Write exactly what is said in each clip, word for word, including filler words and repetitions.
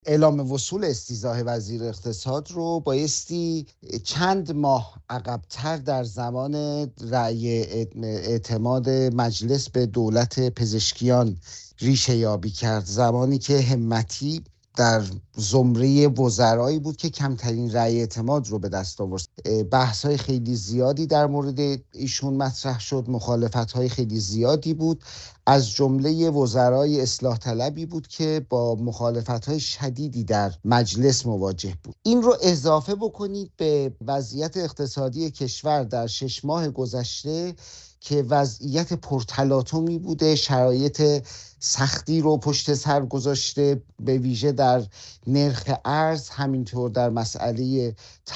اعلام وصول استیضاح وزیر اقتصاد رو بایستی چند ماه عقب‌تر در زمان رأی اعتماد مجلس به دولت پزشکیان ریشه یابی کرد، زمانی که همتی در زمره وزرایی بود که کمترین رأی اعتماد رو به دست آورد. بحث‌های خیلی زیادی در مورد ایشون مطرح شد، مخالفت‌های خیلی زیادی بود، از جمله وزرای اصلاح طلبی بود که با مخالفت‌های شدیدی در مجلس مواجه بود. این رو اضافه بکنید به وضعیت اقتصادی کشور در شش ماه گذشته که وضعیت پرتلاطمی بوده، شرایط سختی رو پشت سر گذاشته، به ویژه در نرخ ارز، همینطور در مسئله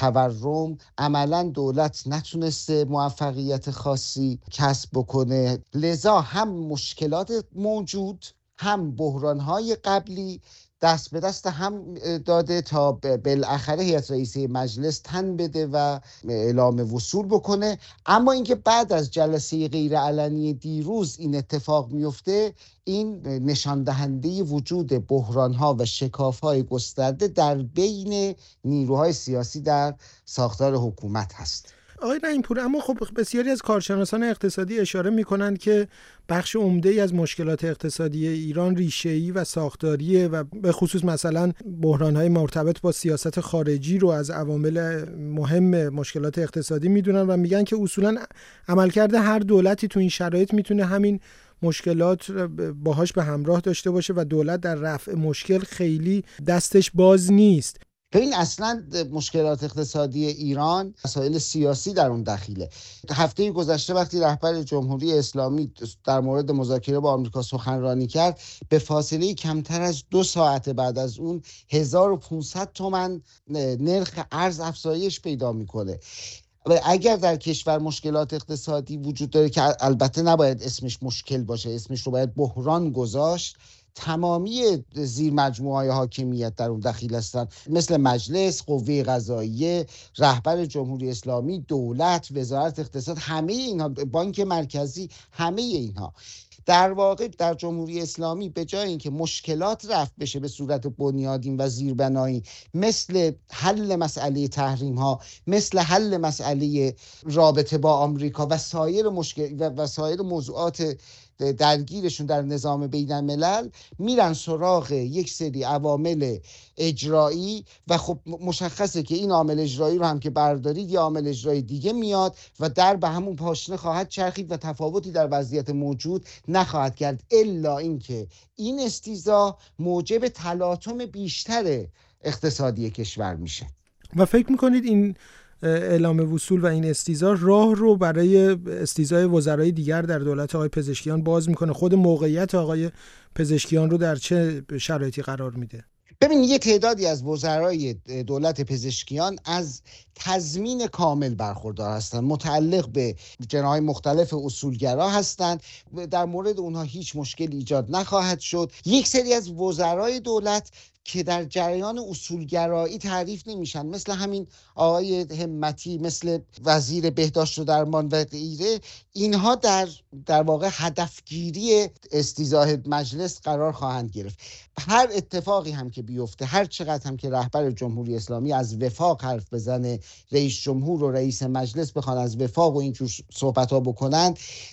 تورم. عملاً دولت نتونسته موفقیت خاصی کسب بکنه، لذا هم مشکلات موجود هم بحران‌های قبلی دست به دست هم داده تا بالاخره هیئت رئیسه مجلس تن بده و اعلام وصول بکنه. اما اینکه بعد از جلسه غیرعلنی دیروز این اتفاق میفته، این نشان دهنده وجود بحران‌ها و شکاف‌های گسترده در بین نیروهای سیاسی در ساختار حکومت هست. آقای رحیم‌پور، اما خب بسیاری از کارشناسان اقتصادی اشاره می‌کنند که بخش عمده‌ای از مشکلات اقتصادی ایران ریشه‌ای و ساختاریه و به خصوص مثلا بحران‌های مرتبط با سیاست خارجی رو از عوامل مهم مشکلات اقتصادی می‌دونن و میگن که اصولاً عملکرد هر دولتی تو این شرایط می‌تونه همین مشکلات باهاش به همراه داشته باشه و دولت در رفع مشکل خیلی دستش باز نیست. این اصلا مشکلات اقتصادی ایران مسائل سیاسی در اون دخیله. هفته گذشته وقتی رهبر جمهوری اسلامی در مورد مذاکره با آمریکا سخنرانی کرد، به فاصله کمتر از دو ساعت بعد از اون هزار و پانصد تومان نرخ ارز افزایش پیدا میکنه. و اگر در کشور مشکلات اقتصادی وجود داره که البته نباید اسمش مشکل باشه، اسمش رو باید بحران گذاشت، تمامی زیر مجموعه‌های حاکمیت در اون دخیل هستند، مثل مجلس، قوه قضاییه، رهبر جمهوری اسلامی، دولت، وزارت اقتصاد، همه اینها، بانک مرکزی، همه اینها. در واقع در جمهوری اسلامی به جای اینکه مشکلات رفع بشه به صورت بنیادین و زیربنایی، مثل حل مسئله تحریم ها، مثل حل مسئله رابطه با آمریکا و سایر مشکل و, و سایر موضوعات درگیرشون در نظام بین الملل، میرن سراغ یک سری عوامل اجرایی و خب مشخصه که این عامل اجرایی رو هم که بردارید یه عامل اجرایی دیگه میاد و در به همون پاشنه خواهد چرخید و تفاوتی در وضعیت موجود نخواهد کرد، الا اینکه این استیضاح موجب تلاطم بیشتر اقتصادی کشور میشه. و فکر میکنید این اعلام وصول و این استیضاح راه رو برای استیضاح وزرای دیگر در دولت آقای پزشکیان باز میکنه؟ خود موقعیت آقای پزشکیان رو در چه شرایطی قرار میده؟ ببین، یه تعدادی از وزرای دولت پزشکیان از تضمین کامل برخوردار هستند، متعلق به جناح‌های مختلف اصولگرا هستند، در مورد اونها هیچ مشکلی ایجاد نخواهد شد. یک سری از وزرای دولت که در جریان اصولگرایی تعریف نمیشن، مثل همین آقای همتی، مثل وزیر بهداشت و درمان و غیره، اینها در در واقع هدفگیری استیضاح مجلس قرار خواهند گرفت. هر اتفاقی هم که بیفته، هر چقدر هم که رهبر جمهوری اسلامی از وفاق حرف بزنه، رئیس جمهور و رئیس مجلس بخوان از وفاق و اینجور صحبت ها بکنن،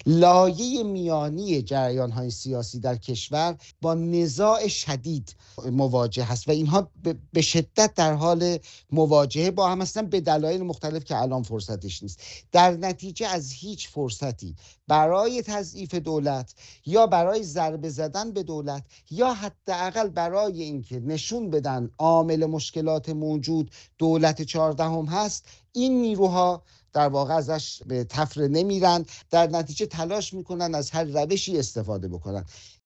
لایه میانی جریان های سیاسی در کشور با نزاع شدید مواجه هست و اینها به شدت در حال مواجهه با هم هستن، به دلایل مختلف که الان فرصتش نیست. در نتیجه از هیچ فرصتی برای تضعیف دولت یا برای ضربه زدن به دولت یا حداقل برای اینکه نشون بدن عامل مشکلات موجود دولت چهاردهم هست، این نیروها در واقع ازش به تفره نمیرن، در نتیجه تلاش میکنن از هر روشی استفاده بکنن.